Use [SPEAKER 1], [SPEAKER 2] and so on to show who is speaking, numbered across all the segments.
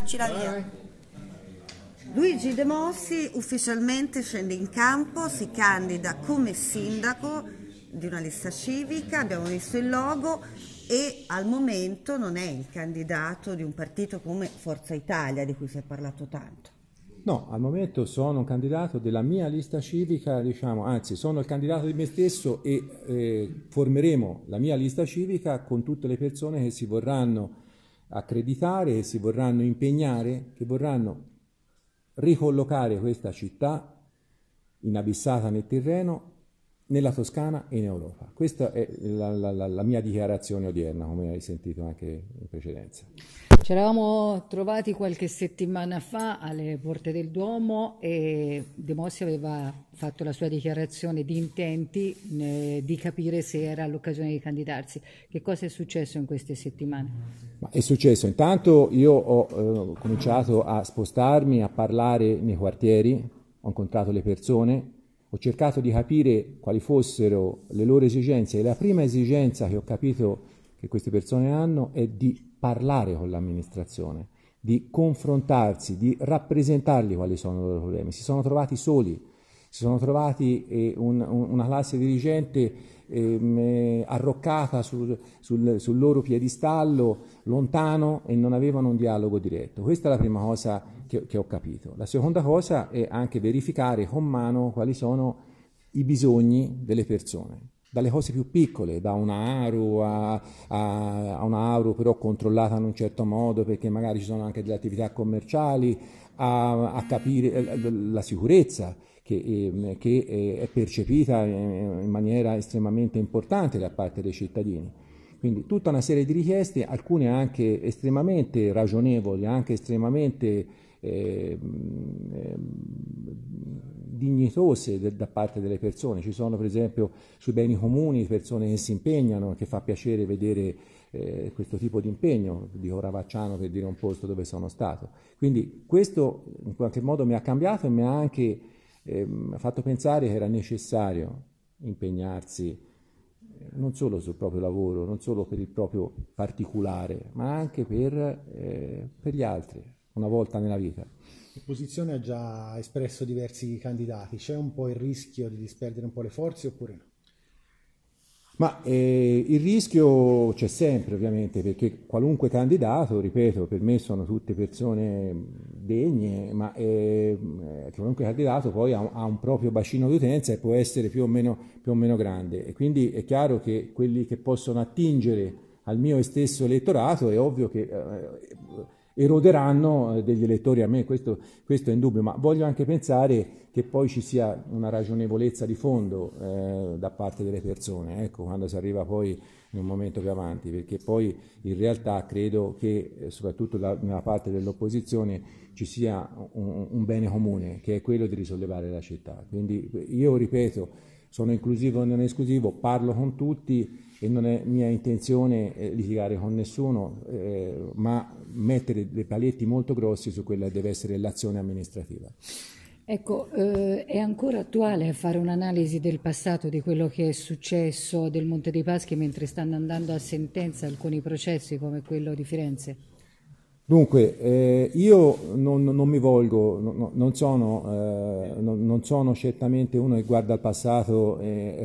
[SPEAKER 1] Ci la via. Luigi De Mossi ufficialmente scende in campo, si candida come sindaco di una lista civica, abbiamo visto il logo e al momento non è il candidato di un partito come Forza Italia di cui si è parlato tanto.
[SPEAKER 2] No, al momento sono un candidato della mia lista civica, diciamo, anzi sono il candidato di me stesso e formeremo la mia lista civica con tutte le persone che si vorranno accreditare, che si vorranno impegnare, che vorranno ricollocare questa città inabissata nel terreno, nella Toscana e in Europa. Questa è la mia dichiarazione odierna, come hai sentito anche in precedenza.
[SPEAKER 3] Ci eravamo trovati qualche settimana fa alle porte del Duomo e De Mossi aveva fatto la sua dichiarazione di intenti di capire se era l'occasione di candidarsi. Che cosa è successo in queste settimane?
[SPEAKER 2] Ma è successo, intanto io ho cominciato a spostarmi, a parlare nei quartieri, ho incontrato le persone, ho cercato di capire quali fossero le loro esigenze e la prima esigenza che ho capito che queste persone hanno è di parlare con l'amministrazione, di confrontarsi, di rappresentargli quali sono i loro problemi. Si sono trovati soli, si sono trovati una classe dirigente arroccata sul loro piedistallo, lontano, e non avevano un dialogo diretto. Questa è la prima cosa che ho capito. La seconda cosa è anche verificare con mano quali sono i bisogni delle persone. Dalle cose più piccole, da una ARU a una ARU però controllata in un certo modo perché magari ci sono anche delle attività commerciali, a capire la sicurezza che è percepita in maniera estremamente importante da parte dei cittadini. Quindi tutta una serie di richieste, alcune anche estremamente ragionevoli, anche estremamente dignitose da parte delle persone. Ci sono per esempio sui beni comuni persone che si impegnano, che fa piacere vedere questo tipo di impegno, dico Ravacciano per dire un posto dove sono stato. Quindi questo in qualche modo mi ha cambiato e mi ha anche fatto pensare che era necessario impegnarsi non solo sul proprio lavoro, non solo per il proprio particolare, ma anche per gli altri, una volta nella vita.
[SPEAKER 4] L'opposizione ha già espresso diversi candidati, c'è un po' il rischio di disperdere un po' le forze oppure no?
[SPEAKER 2] Ma il rischio c'è sempre ovviamente, perché qualunque candidato, ripeto, per me sono tutte persone degne, ma qualunque candidato poi ha un proprio bacino di utenza e può essere più o meno grande, e quindi è chiaro che quelli che possono attingere al mio stesso elettorato è ovvio che eroderanno degli elettori a me, questo è indubbio, ma voglio anche pensare che poi ci sia una ragionevolezza di fondo da parte delle persone, ecco, quando si arriva poi in un momento più avanti, perché poi in realtà credo che soprattutto nella parte dell'opposizione ci sia un bene comune, che è quello di risollevare la città. Quindi io ripeto, sono inclusivo e non esclusivo, parlo con tutti e non è mia intenzione litigare con nessuno, ma mettere dei paletti molto grossi su quella che deve essere l'azione amministrativa.
[SPEAKER 3] Ecco, è ancora attuale fare un'analisi del passato, di quello che è successo del Monte dei Paschi mentre stanno andando a sentenza alcuni processi come quello di Firenze?
[SPEAKER 2] Dunque, io non mi volgo, non sono certamente uno che guarda al passato,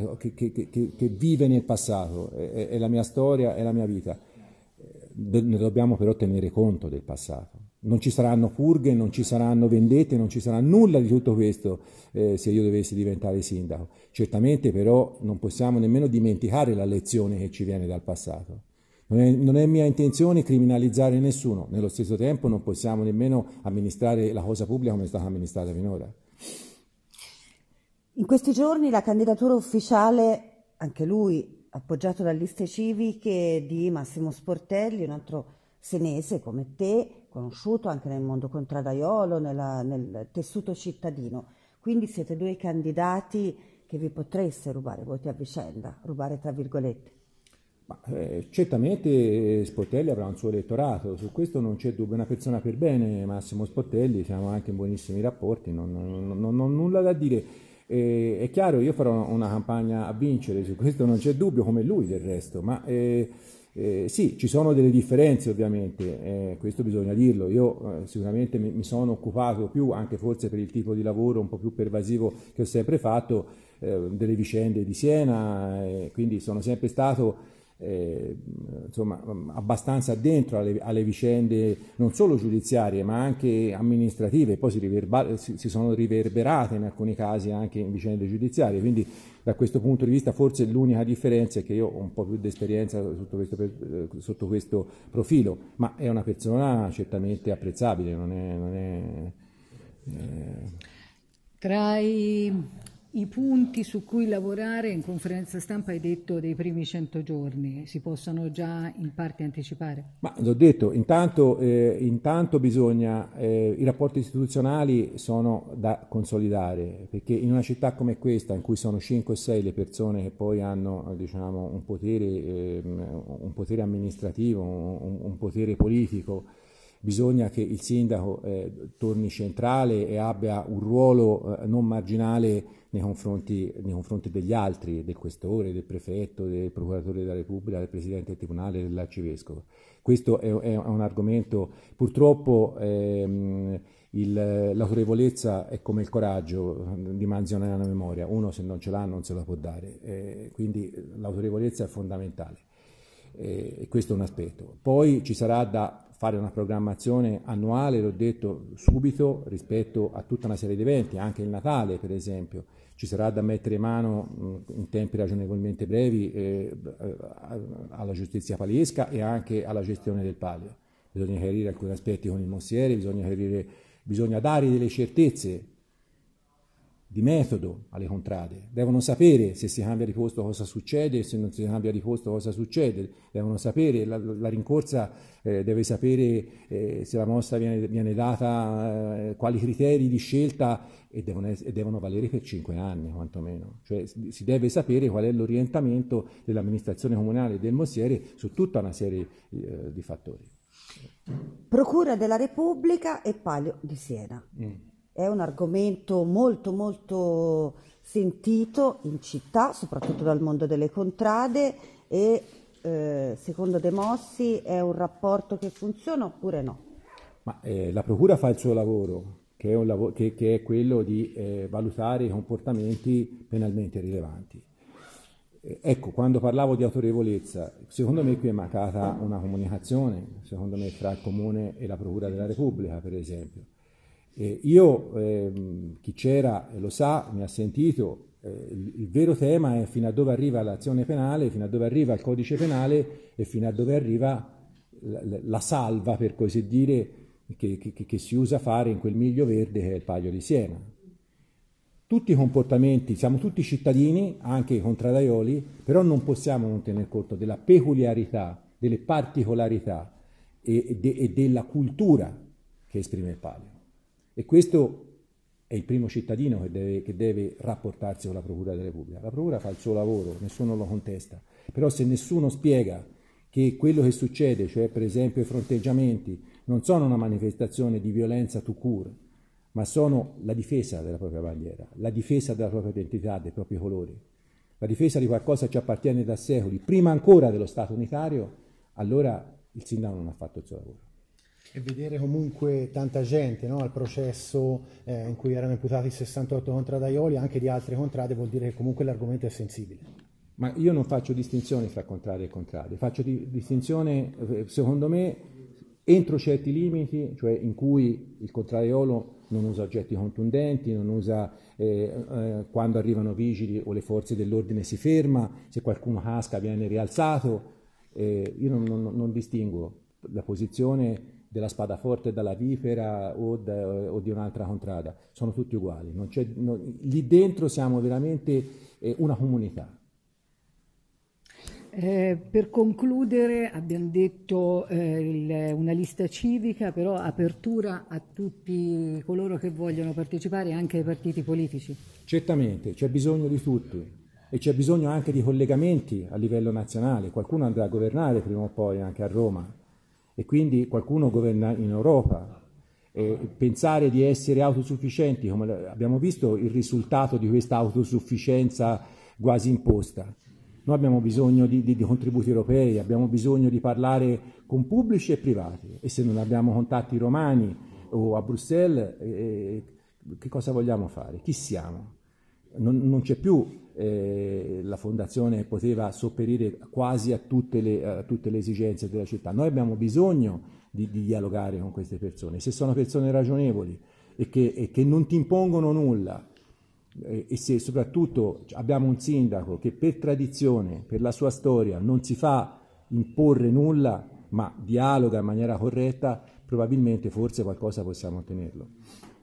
[SPEAKER 2] che vive nel passato, è la mia storia, è la mia vita. Ne dobbiamo però tenere conto del passato. Non ci saranno purghe, non ci saranno vendette, non ci sarà nulla di tutto questo se io dovessi diventare sindaco. Certamente però non possiamo nemmeno dimenticare la lezione che ci viene dal passato. Non è mia intenzione criminalizzare nessuno, nello stesso tempo non possiamo nemmeno amministrare la cosa pubblica come è stata amministrata finora.
[SPEAKER 1] In questi giorni la candidatura ufficiale, anche lui appoggiato da liste civiche, di Massimo Sportelli, un altro senese come te, conosciuto anche nel mondo contradaiolo, nel tessuto cittadino. Quindi siete due candidati che vi potreste rubare voti a vicenda, rubare tra virgolette.
[SPEAKER 2] Ma, certamente Sportelli avrà un suo elettorato, su questo non c'è dubbio, è una persona per bene, Massimo Sportelli, siamo anche in buonissimi rapporti, non ho nulla da dire. È chiaro, io farò una campagna a vincere, su questo non c'è dubbio, come lui del resto, ma Sì, ci sono delle differenze ovviamente, questo bisogna dirlo. Io sicuramente mi sono occupato più, anche forse per il tipo di lavoro un po' più pervasivo che ho sempre fatto, delle vicende di Siena, quindi sono sempre stato insomma, abbastanza addentro alle vicende non solo giudiziarie ma anche amministrative, poi si sono riverberate in alcuni casi anche in vicende giudiziarie, quindi da questo punto di vista forse l'unica differenza è che io ho un po' più di esperienza sotto questo profilo, ma è una persona certamente apprezzabile, non è
[SPEAKER 3] Tra i punti su cui lavorare in conferenza stampa hai detto dei primi 100 giorni, si possono già in parte anticipare?
[SPEAKER 2] Ma l'ho detto, intanto bisogna, i rapporti istituzionali sono da consolidare, perché in una città come questa, in cui sono 5 o 6 le persone che poi hanno, diciamo, un potere amministrativo, un potere politico, bisogna che il sindaco torni centrale e abbia un ruolo non marginale nei confronti degli altri, del questore, del prefetto, del procuratore della Repubblica, del presidente del tribunale, dell'arcivescovo. Questo è un argomento, purtroppo l'autorevolezza è come il coraggio di manzionare la memoria, uno se non ce l'ha non se la può dare, quindi l'autorevolezza è fondamentale. E questo è un aspetto. Poi ci sarà da fare una programmazione annuale, l'ho detto subito, rispetto a tutta una serie di eventi, anche il Natale per esempio. Ci sarà da mettere mano in tempi ragionevolmente brevi alla giustizia paliesca e anche alla gestione del palio. Bisogna chiarire alcuni aspetti con il Mossiere, bisogna dare delle certezze di metodo alle contrade, devono sapere se si cambia di posto cosa succede, se non si cambia di posto cosa succede, devono sapere, la rincorsa deve sapere se la mossa viene data, quali criteri di scelta e devono valere per 5 anni quantomeno, cioè si deve sapere qual è l'orientamento dell'amministrazione comunale e del Mossiere su tutta una serie di fattori.
[SPEAKER 1] Procura della Repubblica e Palio di Siena. È un argomento molto molto sentito in città, soprattutto dal mondo delle contrade e secondo De Mossi è un rapporto che funziona oppure no?
[SPEAKER 2] Ma la Procura fa il suo lavoro, che è quello di valutare i comportamenti penalmente rilevanti. Ecco, quando parlavo di autorevolezza, secondo me qui è mancata una comunicazione, secondo me, tra il Comune e la Procura della Repubblica, per esempio. Chi c'era lo sa, mi ha sentito, il vero tema è fino a dove arriva l'azione penale, fino a dove arriva il codice penale e fino a dove arriva la salva, per così dire, che si usa fare in quel miglio verde che è il Palio di Siena. Tutti i comportamenti, siamo tutti cittadini, anche i contradaioli, però non possiamo non tener conto della peculiarità, delle particolarità e della cultura che esprime il Palio. E questo è il primo cittadino che deve rapportarsi con la Procura della Repubblica. La Procura fa il suo lavoro, nessuno lo contesta, però se nessuno spiega che quello che succede, cioè per esempio i fronteggiamenti, non sono una manifestazione di violenza tout court, ma sono la difesa della propria bandiera, la difesa della propria identità, dei propri colori, la difesa di qualcosa che ci appartiene da secoli, prima ancora dello Stato unitario, allora il sindaco non ha fatto il suo lavoro.
[SPEAKER 4] E vedere comunque tanta gente, no, al processo in cui erano imputati 68 contradaioli, anche di altre contrade, vuol dire che comunque l'argomento è sensibile.
[SPEAKER 2] Ma io non faccio distinzioni fra contrade e contrade, faccio distinzione, secondo me, entro certi limiti, cioè in cui il contradaiolo non usa oggetti contundenti, non usa quando arrivano vigili o le forze dell'ordine si ferma, se qualcuno casca viene rialzato, io non distingo la posizione della Spadaforte dalla Vipera o di un'altra contrada, sono tutti uguali, lì dentro siamo veramente una comunità.
[SPEAKER 3] Per concludere abbiamo detto una lista civica, però apertura a tutti coloro che vogliono partecipare, anche ai partiti politici.
[SPEAKER 2] Certamente, c'è bisogno di tutti e c'è bisogno anche di collegamenti a livello nazionale, qualcuno andrà a governare prima o poi anche a Roma e quindi qualcuno governa in Europa. Pensare di essere autosufficienti, come abbiamo visto il risultato di questa autosufficienza quasi imposta. Noi abbiamo bisogno di contributi europei, abbiamo bisogno di parlare con pubblici e privati, e se non abbiamo contatti romani o a Bruxelles, che cosa vogliamo fare? Chi siamo? Non c'è più, la fondazione poteva sopperire quasi a tutte le esigenze della città. Noi abbiamo bisogno di dialogare con queste persone. Se sono persone ragionevoli e che non ti impongono nulla, e se soprattutto abbiamo un sindaco che per tradizione, per la sua storia, non si fa imporre nulla, ma dialoga in maniera corretta, probabilmente forse qualcosa possiamo ottenerlo.